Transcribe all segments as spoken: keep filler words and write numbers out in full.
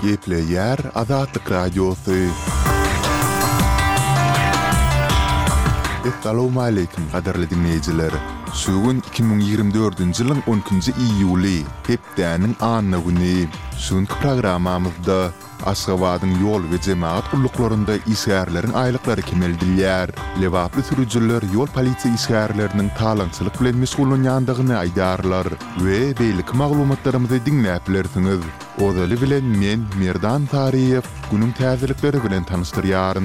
Gepleyer Azatlık Radyosu. Assalamu alaykum qadarly dinleyijiler. Şugun iki bin ýygrimi dördünji ýylyň on üçünji iýuly, hepdäniň anyny güni. Şuňky programmamyzda Aşgabatyň ýol we jemaat ulluklarynda işgärleriň aýlyklary kemeldilýär. Lewaply sürüjüler ýol polisiýa işgärleriniň talaňçylyk bilen meşgullanýandygyny aýdarlar we beýlik maglumatlarymyzy dinläp bilersiňiz. Odaly bilen men Merdan Tariýew günüň täzelikleri bilen tanystyryaryn.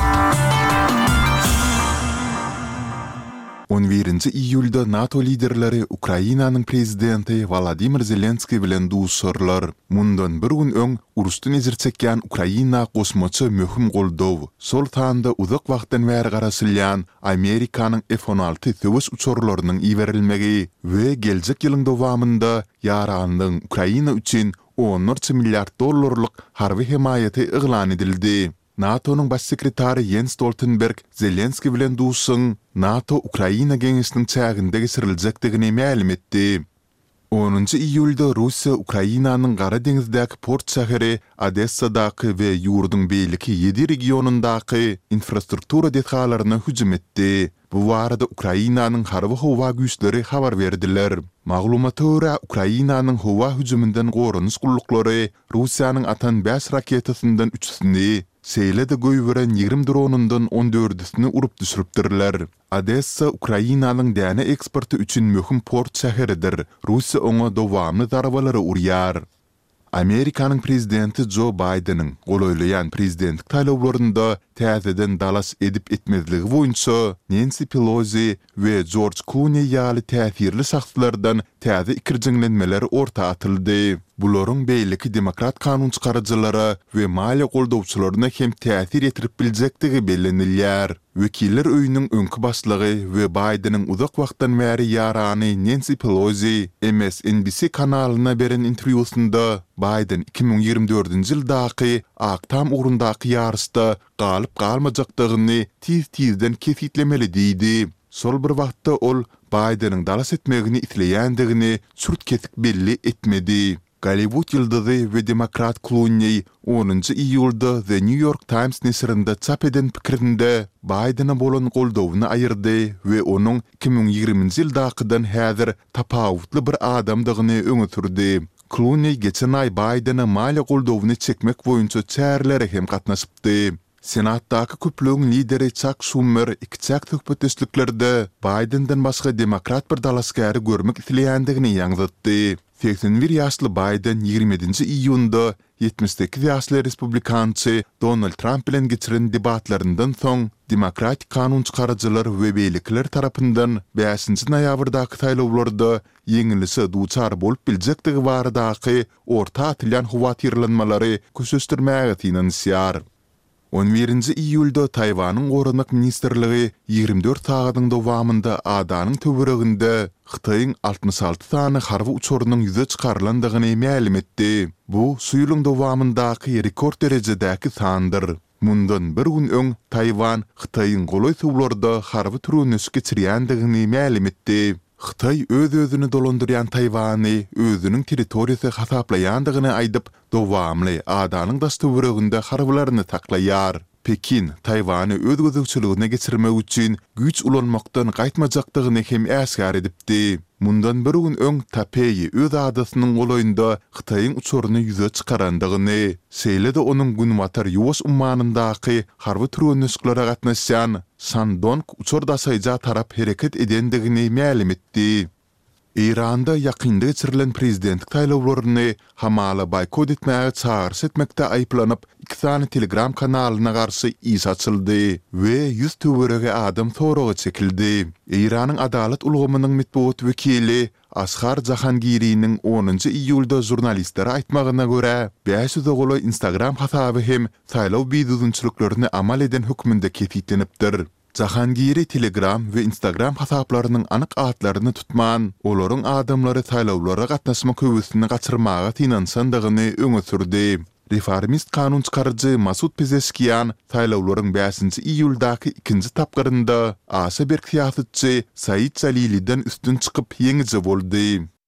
on birinji iýulda NATO liderleri Ukrainanyň prezidenti Volodymyr Zelenski bilen duşarlar. Mundan bir gün öň urusdan ezir çekýän Ukraina gosmaçy möhüm goldow. Sol tanda uzak wagtdan bäri garasylýan Amerikanyň F on alty söwüş uçurlarynyň iýerilmegi we geljek ýylyň dowamında ýaranyň Ukraina üçin on üç milliard dollarlyk harby himayaty eglan edildi. NATO'nun baş sekretary Jens Stoltenberg Zelenski bilen duşsyň NATO Ukraina geňişiniň çäginde geçiriljekdigini ma'lum etdi. onunji iýulda Russiýa Ukrainanyň Gara deňizdäki port şäheri Odessadaky we ýurduň beýliki ýedi regionundaky infrastruktura detgallaryna hüjüm etdi. Bu barada Ukrainanyň harby howa güýçleri habar berdiler. Maglumata görä Ukrainanyň howa hüjümünden gorunys gullukları Russiýanyň Atan beş raketasyndan üçsini seýlede göýberen ýigrim dronundan on dördüsini urup düşüripdirler. Odessa Ukrainanyň däne eksporty üçin möhüm port şäheridir. Russiýa oňa dowamly zarbalary urýar. Amerikanyň prezidenti Joe Biden'ın golaýlayan prezidentlik taýlawlarynda täzeden dalas edip etmezligi boýunça Nancy Pelosi we George Clooney ýaly täsirli şahslardan täze ikirjiňlenmeler orta atyldy. Bularyň beýleki demokrat kanun çykarjylara we maliýe goldawçylaryna hem täsir ýetirip biljektigi bellenilýär. Wekiller öýüniň öňkü başlygy we Biden'ın uzak wagtdan bäri ýarany Nancy Pelosi M S N B C kanalyna beren interwýusynda Biden iki bin ýygrimi dördünji ýyldaky Aktam urundaky ýarışda galyp galmajakdygyny tiz-tizden kesitlemeli diýdi. Sol bir wagtda ol Biden'ın dalas etmegini isleýändigini sürt kesik belli etmedi. Hollywood ýyldyzy we demokrat Clooney onunji iýulda The New York Times nesirinde çap eden pikirinde Biden'a bolan goldawyny aýyrdy we onuň iki bin ýygrimiňji ýyldakydan häzir tapawutly bir adamdygyny öňe sürdi. Clooney geçen ay Biden'a maliýe goldawyny çekmek boýunça çärlere hem gatnaşypdy. Senatdaky köplüğün lideri Chuck Schumer ikçak töhbetçiliklerde Biden'dan başga demokrat bir dalasgary görmek isleýändigini ýaňytdy. seksen bir ýaşly Biden ýygrimi ýedinji iýunda ýetmiş sekiz ýaşly republikançy Donald Trump bilen geçiren debatlaryndan soň demokratik kanun çykarjylar we beýlikler tarapyndan beşinji noýabrdaky taýlawlarda ýeňilse duçar bolup biljekdigi baradaky orta atylýan howatyrlanmalary köşeşdirmäge tinanýar. on birinji iýulda Taýwanyň Gorunmak Ministerligi ýygrimi dört sagatyň dowamında adanyň töwereginde Xitayň altmış alty sany harby uçurunyň ýüze çykarlandygyny ma'lum etdi. Bu suýulyň dowamyndaky rekord derejedäki sandyr. Mundan bir gün öň Taýwan Xitayň golaý suwlarda harby türünüs geçirýändigini ma'lum etdi. Xitay öz-özüni dolandyrýan Taýwany özüniň territoriýasy hasaplaýandygyny aýdyp, dowamly adanyň daştöwereginde harbylaryny taklaýar. Pekin Taýwany öz gözükçiligine geçirmek üçin güýç ulanmakdan gaýtmajakdygyny hem äsgär edipdi. Mundan bir gün öň Taipei öz adasynyň golaýynda Xitayň uçuruny ýüze çykarandygyny, seýlede onuň Günwatar ýuwaş ummanyndaky harby türünüsklara gatnaşan Shandong uçur daşaýja tarap hereket edendigini ma'lum etdi. Iranda ýakynda geçirilen prezidentlik taýlawlaryny hamala boykot etmäge çağrış etmekde aýplanyp iki sany Telegram kanalyna garşy iş açyldy we ýüz töwerege adam soraga çekildi. Iranyň adalet ulgamynyň metbuat wekili Ashar Jahangiriň onunji iýulda jurnalistlere aýtmagyna görä, beş yüz goly Instagram hasaby hem taýlaw biýdüzünçiliklerini amal eden hökmünde kefitlenipdir. Jahangiri Telegram we Instagram hasaplarynyň anyk atlaryny tutman, olaryň adamlary taýlawlara gatnaşmak höwüsini gaçyrmaga tinansandygyny öňe sürdi. Reformist kanun çykarjy Masud Pezeşkiyan taýlawlaryň beşinji iýuldaky ikinji tapgyrynda Aşa bir siýasatçy Said Jalili'den üstün çykyp ýeňice boldy.